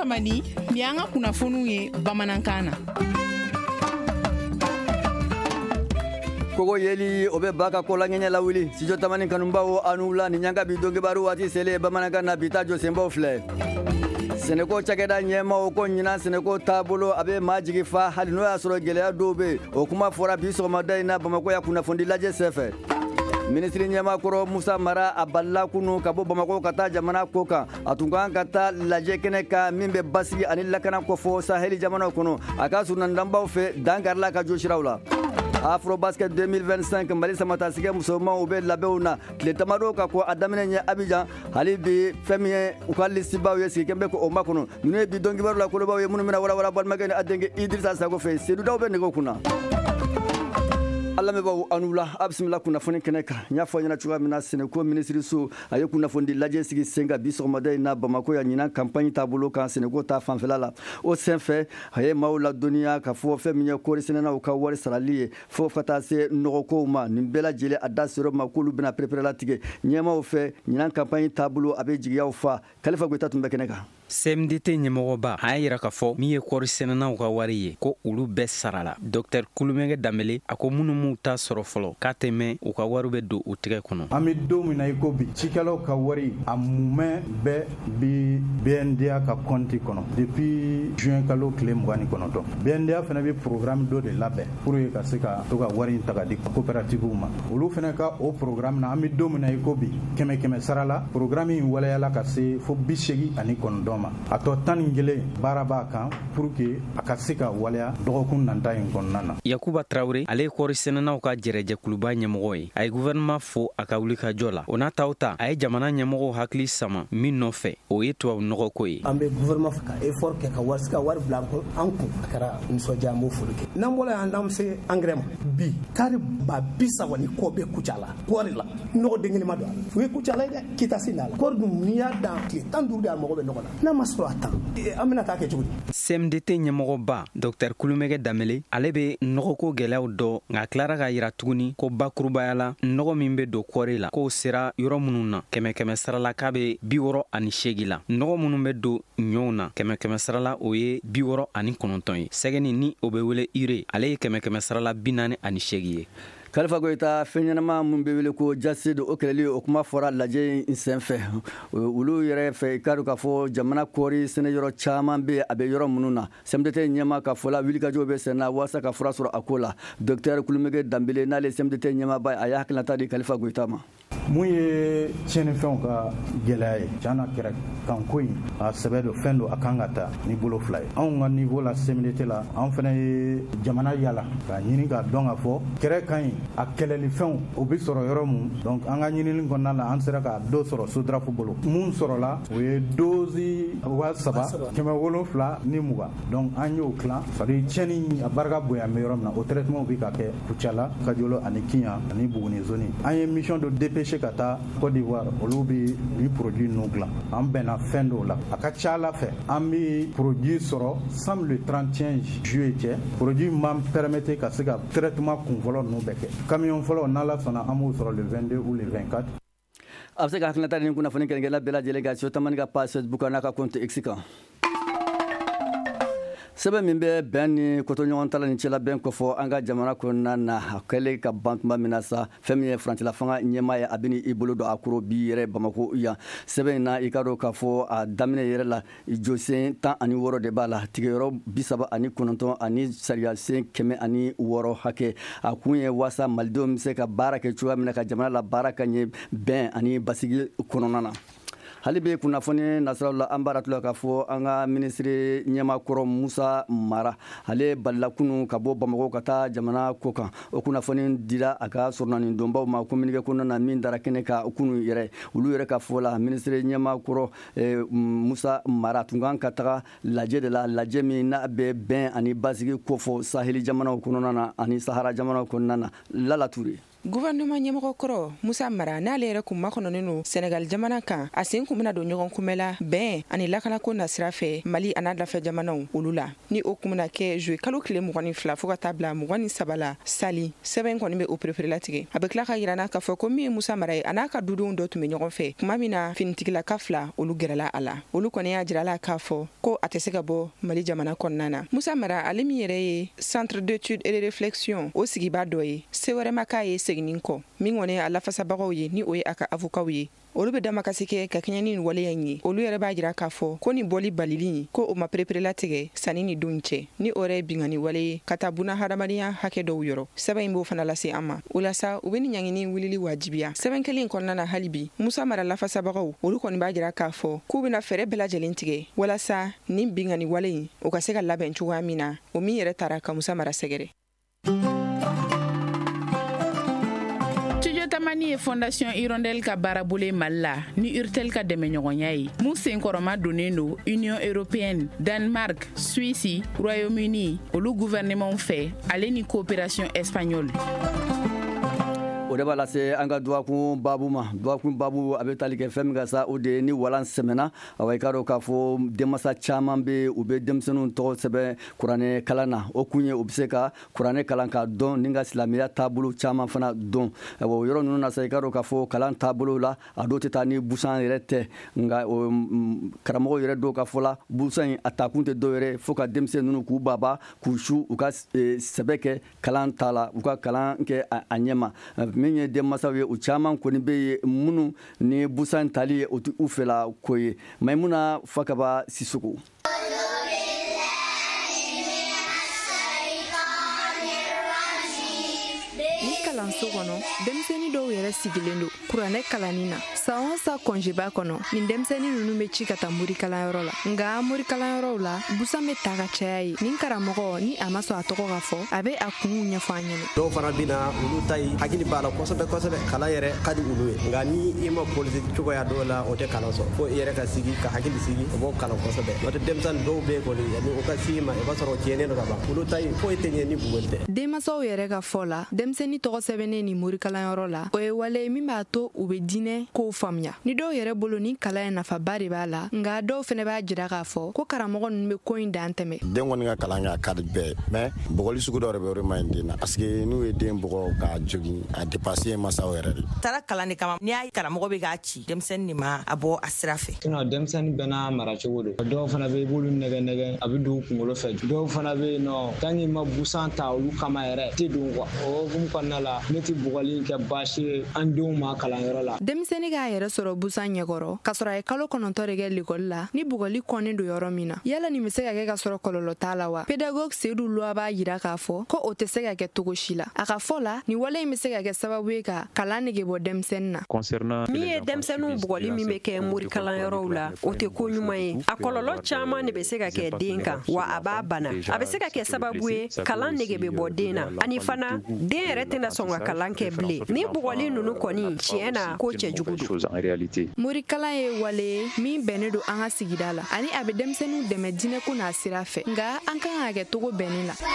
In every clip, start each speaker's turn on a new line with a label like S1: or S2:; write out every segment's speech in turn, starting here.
S1: Tamani ni an ka kunnafoniw ye bamanankan na.
S2: Kogo yeli obe baka kola ngenya la wili sijo Tamani kanumbawo anula ni nyanga bidonge baru wati sele bamanankan na bitajo sembo fle. Seneko cakɛda ɲɛmaaw ko ɲinan Seneko taabolo a bɛ maa jigi fa hali n'o y'a sɔrɔ gɛlɛya dɔw bɛ o kuma fɔra bi sɔgɔmada in na Bamako ya kunnafoni lajɛ senfɛ. Ministre ɲɛmaakɔrɔ Musa Mara a balila kunu ka bɔ Bamako ka taa jamana ko kan a tun kan ka taa lajɛ kɛnɛ kan min bɛ basigi ani lakana kɔfɔ Saheli jamanaw kɔnɔ a ka surunalidonbaw fɛ dankarila ka jo siraw la. Afrobasket 2025 Mali samatasigɛ musomanw bɛ labɛnw na tile damadɔ ka kɔ a daminɛ ɲɛ Abidjan hali bi fɛn min ye u ka listibaw ye sigi kɛn bɛ ko o makɔnɔ ninnu ye bi dɔn kibaru la kolobaw ye minnu bɛna walawala balimakɛ ni a denkɛ Idrissa Sago fɛ Seydou Daw bɛ nɛgɛw kunna. Alamɛbaw anula a bisimila kunnafoni kɛnɛ kan n y'a fɔ ɲɛna cogoya min na Seneko minisiriso a ye kunnafoni lajɛ sigi sen kan bi sɔgɔmada in na Bamako ya ɲinan campagne taabolo kan Seneko ta fanfɛla la o senfɛ a ye maaw ladɔnniya ka fɔ fɛn min ye kɔɔri sɛnɛnaw ka wari sarali ye fo ka taa se nɔgɔkow ma nin bɛɛ lajɛlen a da ser'o ma k'olu bɛna perepere-latigɛ ɲɛmaaw fɛ ɲinan campagne taabolo a bɛ jigiyaw fa Kalifa Goyita tun bɛ kɛnɛ kan.
S3: CMDT ɲɛmɔgɔba a y'a yira k'a fɔ min ye kɔɔri sɛnɛnaw ka wari ye ko olu bɛɛ sarala. Dr Kulumɛgɛ Danbele a ko minnu m'u ta sɔrɔ fɔlɔ k'a tɛ mɛn u ka wari bɛ don u tɛgɛ kɔnɔ.
S4: An bɛ don min na i ko bi cikɛlaw ka wari a mumɛ bɛɛ bi BNDA ka compte kɔnɔ depuis juin kalo tile 29. BNDA fana bɛ programme dɔ de labɛn pour que ka se ka to ka wari in ta ka di coopérative ma. Olu fana ka o programme na an bɛ don min na i ko bi kɛmɛ kɛmɛ sara la programme in waleyala ka se fo 89 ma. A tɔ 11 baara b'a kan pour que a ka se ka waleya dɔgɔkun nata in kɔnɔna na.
S3: Yakuba Traoré ale ye kɔɔri sɛnɛnaw ka jɛrɛjɛkuluba ɲɛmɔgɔ ye. A ye gouvernement fo a ka wulikajɔ la. O n'a taw ta a ye jamana ɲɛmɔgɔw hakili sama min nɔfɛ o ye tubabu nɔgɔ ko ye.
S5: An bɛ gouvernement fɛ ka effort kɛ ka wari bila an kun a kɛra nisɔndiya an b'o foli kɛ. N'an bɔra yan n'an se engrais ma bi kari ba 30 ni kɔ bɛ Kucala kɔɔri la nɔgɔ den kelen ma don a la. U ye Kucala ye dɛ kita sin da la. Kɔɔri dun n'i y'a dan tile 15 de a mago bɛ nɔgɔ la. N'a ma sɔrɔ a tan an bɛna taa kɛ cogo di.
S3: CMDT ɲɛmɔgɔba Dr Kulumɛgɛ Danbele ale bɛ nɔgɔko gɛlɛyaw dɔ nka tilara k'a yira tuguni ko bakurubaya la nɔgɔ min bɛ don kɔɔri la k'o sera yɔrɔ minnu na kɛmɛ kɛmɛ sarala k'a bɛ 68 la nɔgɔ minnu bɛ don ɲɔw na kɛmɛ kɛmɛ sarala o ye 69 ye sɛgɛni ni o bɛ wele ire ale ye kɛmɛ kɛmɛ sarala 48 ye.
S2: Kalifa Goyita fɛn ɲɛnama mun bɛ wele ko jase o kɛlɛli o kuma fɔra lajɛ in senfɛ olu yɛrɛ fɛ i ka dɔn k'a fɔ jamana kɔɔri sɛnɛ yɔrɔ caman bɛ a bɛ yɔrɔ minnu na CMDT ɲɛma ka fɔ la wulikajɔw bɛ senna walasa ka fura sɔrɔ a ko la Dr Kulumɛgɛ Danbele n'ale CMDT ɲɛmaba a y'a hakilinata di Kalifa Goyita ma.
S4: Mun ye tiɲɛnifɛnw ka gɛlɛya ye tiɲɛna kɛra kanko in a sɛbɛ don fɛn don a kan ka ta ni bolo fila ye anw ka niveau la CMDT la an fana ye jamana yala ka ɲini ka dɔn ka fɔ kɛrɛ kan ɲi a kɛlɛli fɛnw o bɛ sɔrɔ yɔrɔ mun donc an ka ɲinini kɔnɔna la an sera ka dɔ sɔrɔ SODRAF bolo mun sɔrɔla o ye dosi 3,720 ni 20 donc an y'o tilan c'est-à-dire tiɲɛni a barika bonya bɛ yɔrɔ min na o traitement bɛ ka kɛ Kucala Kajolo ani Kiɲa ani Buguni zone an ye mission dɔ dépêché ka taa Côte d'Ivoire olu bɛ ni produit ninnu dilan an bɛnna fɛn dɔw la a ka ca Ala fɛ an bɛ produit sɔrɔ sans le 31 juillet cɛ produit m'an permettre ka se ka traitement kunfɔlɔ ninnu bɛɛ kɛ camion fɔlɔ n'Ala sɔnna an b'o sɔrɔ le 22 ou le 24.
S2: A bɛ se ka hakilinata ni kunnafoni kɛrɛnkɛrɛnna bɛɛ lajɛlen kan Tamani ka page Facebook n'a ka compte X kan. Sɛbɛn min bɛ bɛn ni kotoɲɔgɔn ta la ni cɛla bɛn kɔfɛ an ka jamana kɔnɔna na a kɛlen ka ban tuma min na sa fɛn min ye farancɛla fanga ɲɛmaa ye a bɛ i bolo don a kɔrɔ bi yɛrɛ Bamako yan sɛbɛn in na i ka dɔn k'a fɔ a daminɛ yɛrɛ la jɔsen 16 de b'a la tigɛyɔrɔ 39 ani sariyasen 106 hakɛ a kun ye waasa malidenw bɛ se ka baara kɛ cogoya min na ka jamana la baara ka ɲɛ bɛn ani basigi kɔnɔna na. Hali bɛ kunnafoni nasiraw la an b'a ratula k'a fɔ an ka minisiri ɲɛmaakɔrɔ Musa Mara ale balila kunu ka bɔ Bamako ka taa jamana ko kan o kunnafoni dira a ka sɔrɔnanidonbaw ma communiqué kɔnɔna na min dara kɛnɛ kan kunu yɛrɛ olu yɛrɛ ka fɔ la minisiri ɲɛmaakɔrɔ Musa Mara tun kan ka taga lajɛ de la lajɛ min n'a bɛ bɛn ani basigi kofɔ Saheli jamanaw kɔnɔna na ani Sahara jamanaw kɔnɔna na Lala Ture.
S1: Gouvernement ɲɛmɔgɔ kɔrɔ Musa Mara n'ale yɛrɛ kun makɔnɔnen no Senegal jamana kan a sen kun bɛna don ɲɔgɔn kunbɛla bɛn ani lakanako na sira fɛ Mali an'a dafɛ jamanaw olu la ni o kun bɛna kɛ juillet kalo tile 22 fo ka taa bila 23 la sali sɛbɛn kɔni bɛ o perefere latigɛ a bɛ tila ka yirana k'a fɔ ko min ye Musa Mara ye a n'a ka dudenw dɔ tun bɛ ɲɔgɔn fɛ kuma min na finitigilaka fila olu gɛrɛla a la olu kɔni y'a jirala k'a fɔ ko a tɛ se ka bɔ Mali jamana kɔnɔna na Musa Mara ale min yɛrɛ ye centre d'étude et de réflexion o sigibaa dɔ ye se wɛrɛ ma k'a ye seginin kɔ min kɔni a lafasabagaw ye ni o ye a ka avocat ye olu bɛ damakasi kɛ ka kɛɲɛ ni waleya in ye olu yɛrɛ b'a jira k'a fɔ ko ni bɔli balili ko o ma perepere latigɛ sanni ni don cɛ ni o yɛrɛ ye bingani wale ye ka taa buna hadamadenya hakɛ dɔw yɔrɔ sɛbɛn in b'o fana lase an ma o la sa u bɛ ni ɲangini wulili wajibiya sɛbɛn kelen kɔnɔna na hali bi Musa Mara lafasabagaw olu kɔni b'a jira k'a fɔ k'u bɛna fɛɛrɛ bɛɛ lajɛlen tigɛ walasa ni bingani wale in o ka se ka labɛn cogoya min na o min yɛrɛ taara ka Musa Mara sɛgɛrɛ.
S6: Tamani ye Fondation Hirondelle ka baarabolo Mali la ni Urtel ka dɛmɛɲɔgɔnya ye mun senkɔrɔma donnen do Union Européenne, Danemark, Suisse, Royaume-Uni olu gouvernement fɛ ale ni coopération espagnole.
S2: O de b'a lase an ka duwakun babu ma duwakun babu a bɛ tali kɛ fɛn min ka sa o de ni walan sɛmɛna awa i k'a dɔn k'a fɔ denmasa caman bɛ u bɛ denmisɛnninw tɔgɔ sɛbɛn kuranɛ kalan na o kun ye u bɛ se ka kuranɛ kalan k'a dɔn ni ka silamɛya taabolo caman fana dɔn o yɔrɔ ninnu na sa i k'a dɔn k'a fɔ kalan taabolo la a dɔw tɛ taa ni busan yɛrɛ tɛ nka karamɔgɔw yɛrɛ dɔw ka fɔ la busan in a taakun tɛ dɔw yɛrɛ fo ka denmisɛn ninnu k'u baba k'u su u ka sɛbɛ kɛ kalan ta la u ka kalan kɛ a ɲɛma min ye denmasaw ye u caman kɔni bɛ yen minnu ni busan tali ye o tɛ u fɛla ko ye Maimuna Fakaba Sisoko.
S7: Kalanso kɔnɔ denmisɛnnin dɔw yɛrɛ sigilen do kuranɛ kalanni na san o san kɔnjeba kɔnɔ nin denmisɛnnin ninnu bɛ ci ka taa morikalanyɔrɔ la nka morikalanyɔrɔw la busan bɛ ta ka caya ye nin karamɔgɔ ni a ma sɔn a tɔgɔ ka fɔ a bɛ a kunw ɲɛfɔ an ɲɛna
S8: dɔw fana bɛ na olu ta ye hakili b'a la kosɛbɛ kosɛbɛ kalan yɛrɛ ka di olu ye nka ni i ma politique cogoya dɔw la o tɛ kalan sɔrɔ fo i yɛrɛ ka sigi ka hakili sigi o b'o kalan kosɛbɛ n'o tɛ denmisɛnnin dɔw bɛ yen kɔni yanni o ka s'i ma i b'a sɔrɔ o tiɲɛnen do ka ban olu ta ye foyi tɛ ɲɛ ni bugɔli tɛ
S7: denmasaw yɛrɛ ka fɔ la denmisɛnnin tɔgɔ sɛbɛnnen ni morikalanyɔrɔ la o ye wale min b'a to u bɛ diinɛ kow faamuya ni dɔw yɛrɛ bolo ni kalan ye nafaba de b'a la nka dɔw fɛnɛ b'a jira k'a fɔ ko karamɔgɔ ninnu bɛ ko in dan tɛmɛ
S9: den kɔni ka kalan kɛ a ka di bɛɛ mais bɔgɔli sugu dɔ yɛrɛ bɛ yɔrɔ ma ɲi den na parce que n'u ye den bɔgɔ k'a jogin a dépassé masaw yɛrɛ de taara kalan de kama n'i y'a karamɔgɔ bɛ k'a ci denmisɛnnin de ma a bɔ a sira fɛ
S10: denmisɛnnin bɛɛ n'a mara cogo don dɔw fana bɛ i b'olu nɛgɛ a bɛ don kunkolo fɛ dɔw fana bɛ yen nɔ tant que ma busan ta olu kama yɛrɛ tɛ don quoi o hukumu kɔnɔna la ne tɛ bɔgɔli kɛ baasi ye an denw ma kalanyɔrɔ la
S7: denmisɛnnin k'a yɛrɛ sɔrɔ busan ɲɛkɔrɔ k'a sɔrɔ a ye kalo 9 de kɛ l'école la ni bugɔli kɔnnen don yɔrɔ min na yala nin bɛ se ka kɛ ka sɔrɔ kɔlɔlɔ t'a la wa pédagogue Seydou Loa b'a jira k'a fɔ ko o tɛ se ka kɛ cogo si la a ka fɔ la ni wale in bɛ se ka kɛ sababu ye ka kalan nege bɔ denmisɛnnin na
S11: min ye denmisɛnninw bugɔli min bɛ kɛ morikalanyɔrɔw la o tɛ ko ɲuman ye a kɔlɔlɔ caman de bɛ se ka kɛ den kan wa a b'a bana a bɛ se ka kɛ sababu ye kalan nege bɛ bɔ den na ani fana den yɛrɛ tɛna sɔn ka kalan kɛ bilen ni bugɔli ninnu kɔni tiɲɛ na ko cɛjugu don morikalan ye wale min bɛnnen don an ka sigida la ani a bɛ denmisɛnninw dɛmɛ diinɛko n'a sira fɛ nka an kan ka kɛ togo bɛnnen la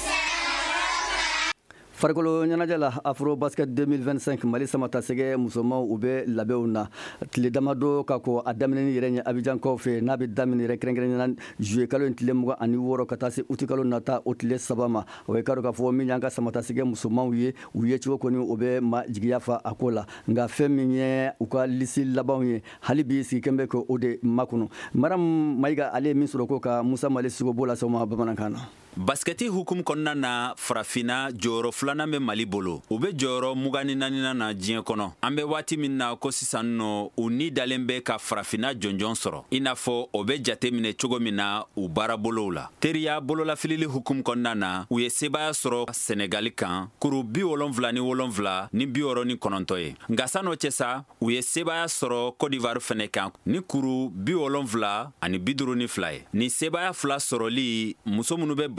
S2: farikolo ɲɛnajɛ la afro basket 2025 mali samatasɛgɛ musomanw u bɛ labɛnw na tile damadɔ ka ko a daminɛni yɛrɛ ɲɛ abijan kaw fɛ n'a bɛ daminɛ yɛrɛ kɛrɛnkɛrɛnɲɛna juillet kalo tile 26 ka taa se uti kalo nata o tile 3 ma o ye ka dɔn k'a fɔ min y'an ka samatasɛgɛ musomanw ye u ye cogo kɔni o bɛ ma jigiya fa a ko la nka fɛn min ye u ka lisi labanw ye hali bi sigikɛn bɛ k'o de makɔnɔ maram mayiga ale ye min sɔrɔ ko ka musa mali sigo b'o la sɔgɔma bamanankan na
S12: basketi hukum kɔnɔna na farafina jɔyɔrɔ filanan bɛ mali bolo u bɛ jɔyɔrɔ 24 na diɲɛ kɔnɔ an bɛ waati min na ko sisan nɔ u ni dalen bɛ ka farafina jɔnjɔn sɔrɔ i n'a fɔ o bɛ jate minɛ cogo min na u baarabolow la teriya bololafilili hukum kɔnɔna na u ye sebaya sɔrɔ senegali kan kuru 77 ni 69 ye nka san'o cɛ sa u ye sebaya sɔrɔ Côte d'Ivoire fɛnɛ kan ni kuru 72 ani 52 ye ni sebaya fila sɔrɔli muso minnu bɛ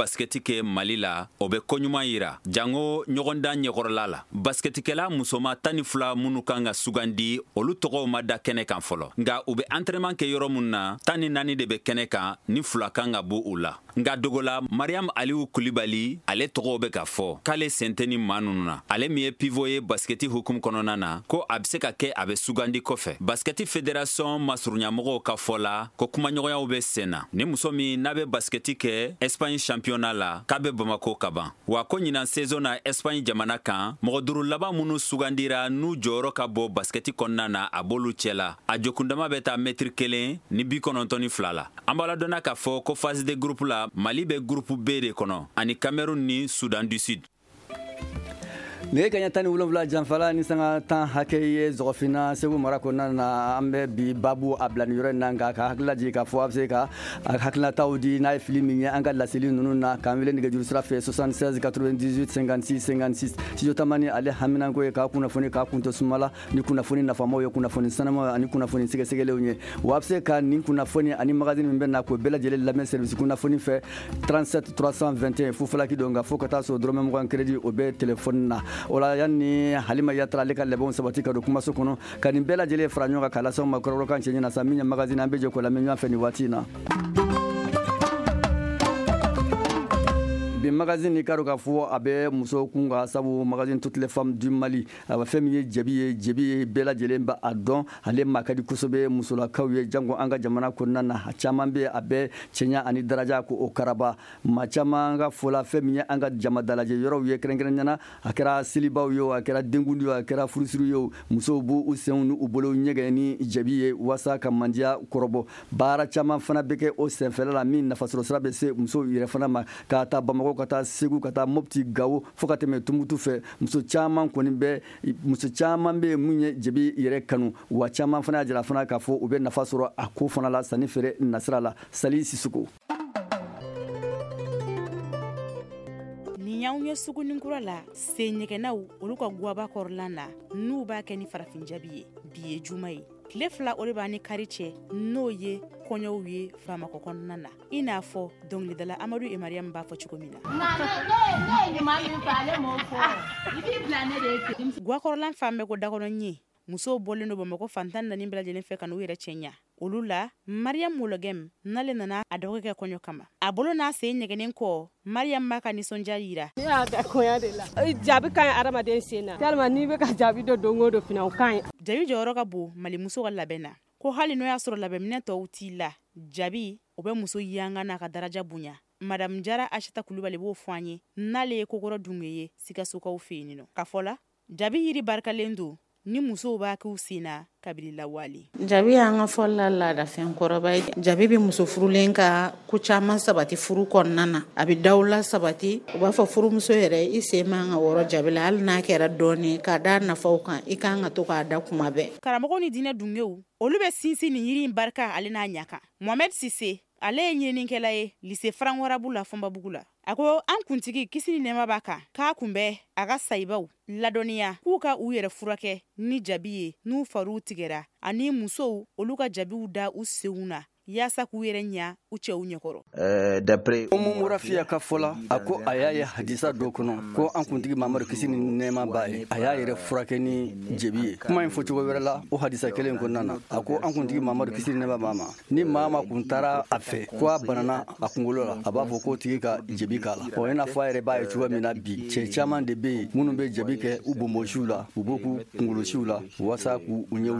S12: basketi kɛ Mali la o bɛ koɲuman yira jango ɲɔgɔndan ɲɛkɔrɔla la basketikɛla musoma 12 minnu kan ka sugandi olu tɔgɔw ma da kɛnɛ kan fɔlɔ nga u bɛ entraînement kɛ yɔrɔ mun na 14 de bɛ kɛnɛ kan ni 2 kan ka bɔ u la nga dogola Mariam Aliou Kulibali ale tɔgɔw bɛ ka fɔ k'ale senteni maa ninnu na ale min ye pivot ye basketi hukum kɔnɔna na ko a bɛ se ka kɛ a bɛ sugandi kɔfɛ basketi fédération masuruɲamɔgɔw ka fɔ la ko kumaɲɔgɔnyaw bɛ sen na ni muso min n'a bɛ basketi kɛ Espagne championnat la k'a bɛ Bamako ka ban wa ko ɲinan saison na Espagne jamana kan mɔgɔ 5 laban minnu sugandira n'u jɔyɔrɔ ka bɔ basketi kɔnɔna na a b'olu cɛla a jokundama bɛ taa mètre 1 ni 92 la an b'a ladɔnna k'a fɔ ko phase de groupe la Mali bɛ groupe B de kɔnɔ ani Cameroun ni Soudan du Sud.
S2: ne kanya tani wolonfila janfala ni sanga tan hakɛ ye zɔgɔfina segu mara kɔnɔna na an bɛ bi babu a bila ni yɔrɔ in na nka ka hakilaji k'a fɔ a bɛ se ka hakilinataw di n'a ye fili min ye an ka laseli ninnu na k'an wele nɛgɛjuru sira fɛ 76 98 56 56 studio tamani ale haminanko ye k'a kunnafoni k'a kun tɛ sumala ni kunnafoni nafamaw ye kunnafoni sanamaw ani kunnafoni sɛgɛsɛgɛlenw ye wa a bɛ se ka nin kunnafoni ani magazine min bɛ na k'o bɛɛ lajɛlen lamɛn service kunnafoni fɛ 37 321 fufalaki don nka fo ka taa sɔrɔ dɔrɔmɛ 20 crédit o bɛ telefɔni na o la yanni Halima Yatara ale ka labɛnw sabati ka don kumaso kɔnɔ ka nin bɛɛ lajɛlen fara ɲɔgɔn kan k'a lase aw ma kɔrɔbɔrɔkan cɛ ɲɛna sa min ye magazine an bɛ jɛ k'o lamɛn ɲɔgɔn fɛ nin waati in na. bi magazine ni karo ka fɔ a bɛ muso kun ka sabu magazine toutes les femmes du Mali a bɛ fɛn min ye jebi ye bɛɛ lajɛlen ba a dɔn ale ma ka di kosɛbɛ musolakaw ye jango an ka jamana kɔnɔna na a caman bɛ a bɛ cɛɲa ani daraja ko o karaba ma caman ka fɔla fɛn min ye an ka jama dalajɛ yɔrɔw ye kɛrɛnkɛrɛnnana a kɛra selibaw ye a kɛra denkundi ye a kɛra furusiri ye musow b'u senw n'u bolo ɲɛgɛn ni jebi ye wasa ka mandiya kɔrɔbɔ baara caman fana bɛ kɛ o senfɛla la min nafasɔrɔ sira bɛ se musow yɛrɛ fana ma ka taa Bamako ka taa Segu ka taa Mopti Gawo fo ka tɛmɛ Tumutu fɛ muso caman bɛ mun ye jebi yɛrɛ kanu wa caman fana y'a jira fana k'a fɔ u bɛ nafa sɔrɔ a ko fana la sanni feere nasira la Sali Sisuko.
S13: Ni y'anw ye suguninkura la se ɲɛgɛnnaw olu ka guwaba kɔrɔlan na n'u b'a kɛ ni farafin jabi ye bi ye juma ye tile 2 o de b'a ni kari cɛ n'o ye kɔɲɔw ye Famakɔ kɔnɔna na i n'a fɔ dɔnkilidala Amadu Emariam b'a fɔ cogo min na guwakɔrɔlan fan bɛɛ ko dakɔnɔ ye musow bɔlen do Bamakɔ fantan naani bɛɛ lajɛlen fɛ ka n'u yɛrɛ cɛɲa olu la Mariam Mologem n'ale nana a dɔgɔkɛ kɔɲɔ kama a bolo n'a sen ɲɛgɛnen kɔ Mariam b'a ka nisɔndiya yira
S14: ne y'a da kɔɲɔ de la jaabi ka ɲi adamaden sen na tellement n'i bɛ ka jaabi dɔ don o don fana o ka ɲi
S13: jaabi jɔyɔrɔ ka bon Mali muso ka labɛn na ko hali n'o y'a sɔrɔ labɛnminɛ tɔw t'i la jaabi o bɛ muso yanga n'a ka daraja bonya Madame Jara Achata Kulubali b'o fɔ an ye n'ale ye kokɔrɔ dunge ye Sikasokaw fɛ yen nɔ ka fɔ la jaabi yiri barikalen don ni musow b'a k'u sen na kabiri lawale
S15: jabi y'an ka fɔla laadafɛn kɔrɔba ye jabi bɛ muso furulen ka ko caman sabati furu kɔnɔna na a bɛ dawla sabati u b'a fɔ furumuso yɛrɛ i sen man ka wɔrɔ jabi la hali n'a kɛra dɔɔni k'a da nafaw kan i kan ka to k'a da kuma bɛɛ
S13: karamɔgɔw ni diinɛ dungew olu bɛ sinsin ni yiri in barika ale n'a ɲa kan Mohamed Sise ale ye ɲininikɛla ye lycée Franck Warabu la Fɔnbabugu la a ko an kuntigi kisi ni nɛɛma b'a kan k'a kunbɛ a ka sayibaw ladɔnniya k'u ka u yɛrɛ furakɛ ni jabi ye n'u fariw tigɛra ani musow olu ka jabiw da u senw na yaasa k'u yɛrɛ ɲa u cɛw ɲɛkɔrɔ
S2: d'après Umu Rafiya ka fɔla a ko a y'a ye hadisa dɔ kɔnɔ ko an kuntigi Mamadu kisi ni nɛɛma b'a ye a y'a yɛrɛ furakɛ ni jebi ye kuma in fɔ cogo wɛrɛ la o hadisa kelen kɔnɔna na a ko an kuntigi Mamadu kisi ni nɛɛma b'a ma ni maa ma kun taara a fɛ ko a banana a kunkolo la a b'a fɔ k'o tigi ka jebi k'a la i n'a fɔ a yɛrɛ b'a ye cogo min na bi cɛ caman de bɛ yen minnu bɛ jebi kɛ u bonbonsiw la u b'u k'u kunkolosiw la waasa k'u ɲɛw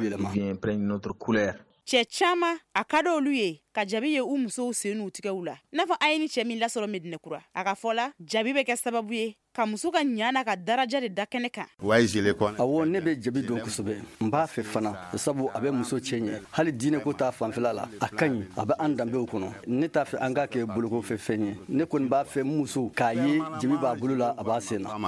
S2: yɛlɛma
S13: cɛ caman a ka d'olu ye ka jabi ye u musow sen n'u tigɛw la n'a fɔ a ye ni cɛ min lasɔrɔ Medinɛkura a ka fɔ la jabi bɛ kɛ sababu ye ka muso ka ɲa n'a ka daraja de da kɛnɛ kan
S2: awɔ ne bɛ jabi dɔn kosɛbɛ n b'a fɛ fana sabu a bɛ muso cɛ ɲɛ hali diinɛ ko ta fanfɛla la a ka ɲi a bɛ an danbew kɔnɔ ne t'a fɛ an k'a kɛ bolokofɛ fɛn ye ne kɔni b'a fɛ muso k'a ye jabi b'a bolo la a b'a sen na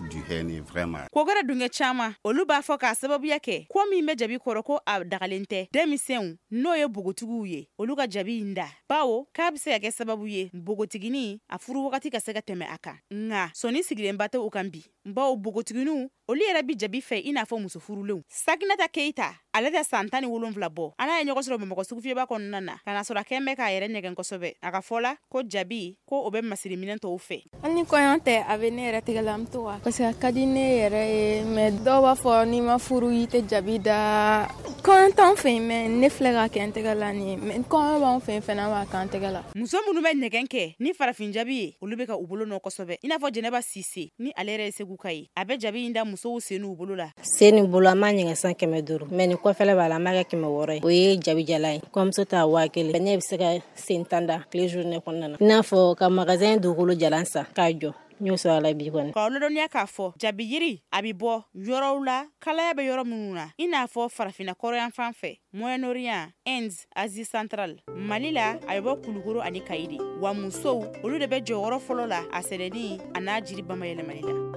S13: kokɛrɛ dungɛ caman olu b'a fɔ k'a sababuya kɛ ko min bɛ jabi kɔrɔ ko a dagalen tɛ denmisɛnw n'o ye bogotigiw ye olu ka jabi in da bawo k'a bɛ se ka kɛ sababu ye bogotigini a furu wagati ka se ka tɛmɛ a kan nka sɔni sigilenba tɛ u kan bi baw bogotiginu olu yɛrɛ bi jabi fɛ i n'a fɔ muso furulenw. Sakinata Keita ale tɛ san 17 bɔ. Ana ye ɲɔgɔn sɔrɔ Bamakɔ sugufiyɛba kɔnɔna na ka na sɔrɔ a kɛn bɛ k'a yɛrɛ ɲɛgɛn kosɛbɛ. A ka fɔ la ko jabi ko o bɛ masiri minɛn tɔw fɛ.
S16: Ani kɔɲɔ tɛ a bɛ ne yɛrɛ tigɛla n to wa parce que a ka di ne yɛrɛ ye mais dɔw b'a fɔ n'i ma furu i tɛ jabi da. Kɔɲɔ t'anw fɛ yen mais ne filɛ ka kɛ n tɛgɛ la nin ye mais kɔɲɔ b'anw fɛ yen fana b'a k'an tɛgɛ la.
S13: Muso minnu bɛ ɲɛgɛn kɛ ni farafin jabi ye olu bɛ ka u bolo nɔ kosɛbɛ. I n'a fɔ Jɛnɛba Sise ni ale yɛrɛ ye Segu ka ye. A bɛ jabi in da musow sen n'u bolo la.
S17: Sen bolo a ma ɲɛgɛn san 500 mais ni kɔfɛla b'a la a ma kɛ 600 ye. O ye jabi jala ye. Kɔmuso ta 1000. Ne bɛ se ka sen 10 da tile journée kɔnɔna na. I n'a fɔ ka magasin dugukolo jalan san k'a jɔ. N'o sɔrɔ la bi kɔni. K'aw ladɔnniya
S13: k'a fɔ jabi yiri a bɛ bɔ yɔrɔw la kalaya bɛ yɔrɔ minnu na i n'a fɔ farafinna kɔrɔyan fan fɛ Moyen-Orient, Inde, Asie centrale. Mali la a bɛ bɔ Kulukoro ani Kayi de wa musow olu de bɛ jɔyɔrɔ fɔlɔ la a sɛnɛni a n'a jiri bamayɛlɛmali la.